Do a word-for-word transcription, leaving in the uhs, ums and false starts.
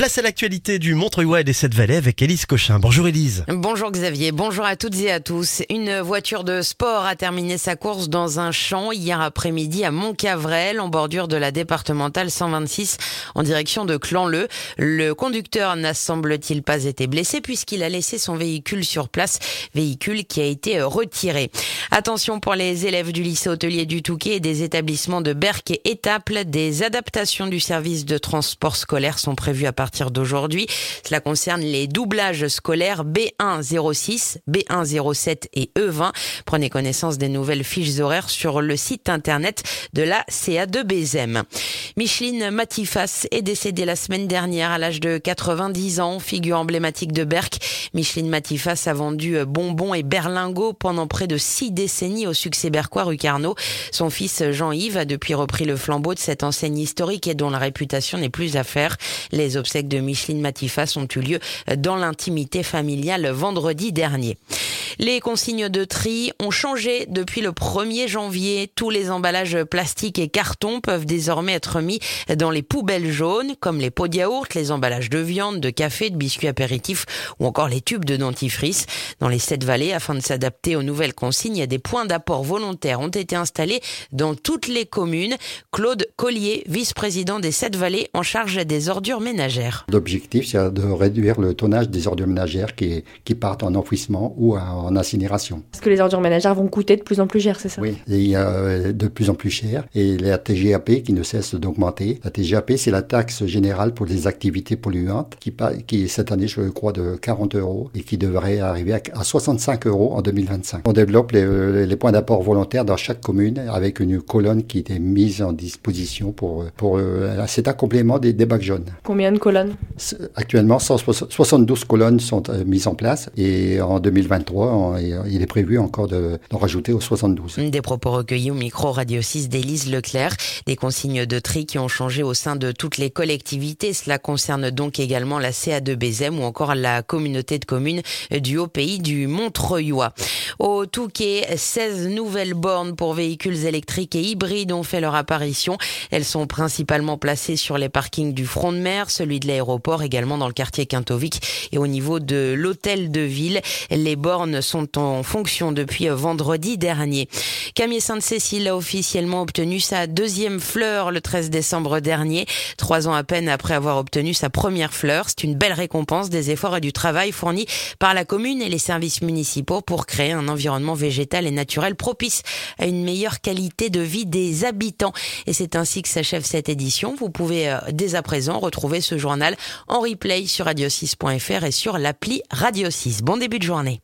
Place à l'actualité du Montreuil et des Sept-Vallées avec Élise Cochin. Bonjour Élise. Bonjour Xavier, bonjour à toutes et à tous. Une voiture de sport a terminé sa course dans un champ hier après-midi à Montcavrel, en bordure de la départementale cent vingt-six, en direction de Clanleu. Le conducteur n'a semble-t-il pas été blessé puisqu'il a laissé son véhicule sur place, véhicule qui a été retiré. Attention pour les élèves du lycée hôtelier du Touquet et des établissements de Berck et Étaples, des adaptations du service de transport scolaire sont prévues à partir d'aujourd'hui. Cela concerne les doublages scolaires B un zéro six, B un zéro sept et E vingt. Prenez connaissance des nouvelles fiches horaires sur le site internet de la C A deux B Z E M. Micheline Matifas est décédée la semaine dernière à l'âge de quatre-vingt-dix ans, figure emblématique de Berck. Micheline Matifas a vendu bonbons et berlingots pendant près de six décennies au succès berquois rue Carnot. Son fils Jean-Yves a depuis repris le flambeau de cette enseigne historique et dont la réputation n'est plus à faire. Les obsèques de Micheline Matifas ont eu lieu dans l'intimité familiale vendredi dernier. Les consignes de tri ont changé depuis le premier janvier. Tous les emballages plastiques et cartons peuvent désormais être mis dans les poubelles jaunes, comme les pots de yaourt, les emballages de viande, de café, de biscuits apéritifs ou encore les tubes de dentifrice. Dans les Sept-Vallées, afin de s'adapter aux nouvelles consignes, des points d'apport volontaires ont été installés dans toutes les communes. Claude Collier, vice-président des Sept-Vallées en charge des ordures ménagères. L'objectif, c'est de réduire le tonnage des ordures ménagères qui, qui partent en enfouissement ou en incinération. Parce que les ordures ménagères vont coûter de plus en plus cher, c'est ça? Oui, et il y a de plus en plus cher. Et la T G A P qui ne cesse d'augmenter. La T G A P, c'est la taxe générale pour les activités polluantes qui, qui cette année, je crois, de quarante euros et qui devrait arriver à soixante-cinq euros en deux mille vingt-cinq. On développe les, les points d'apport volontaires dans chaque commune avec une colonne qui était mise en disposition pour... pour c'est un complément des, des bacs jaunes. Combien de colonnes? Actuellement, cent soixante-douze colonnes sont mises en place et en deux mille vingt-trois, on, il est prévu encore de, d'en rajouter aux soixante-douze. Des propos recueillis au micro Radio six d'Élise Leclerc. Des consignes de tri qui ont changé au sein de toutes les collectivités. Cela concerne donc également la C A deux B Z E M ou encore la communauté de communes du Haut-Pays du Montreuil. Au Touquet, seize nouvelles bornes pour véhicules électriques et hybrides ont fait leur apparition. Elles sont principalement placées sur les parkings du front de mer, celui de l'aéroport, également dans le quartier Quintovic et au niveau de l'hôtel de ville. Les bornes sont en fonction depuis vendredi dernier. Camier-Sainte-Cécile a officiellement obtenu sa deuxième fleur le treize décembre dernier. Trois ans à peine après avoir obtenu sa première fleur. C'est une belle récompense des efforts et du travail fournis par la commune et les services municipaux pour créer un environnement végétal et naturel propice à une meilleure qualité de vie des habitants. Et c'est ainsi que s'achève cette édition. Vous pouvez euh, dès à présent retrouver ce journal en replay sur radio six point f r et sur l'appli Radio six. Bon début de journée.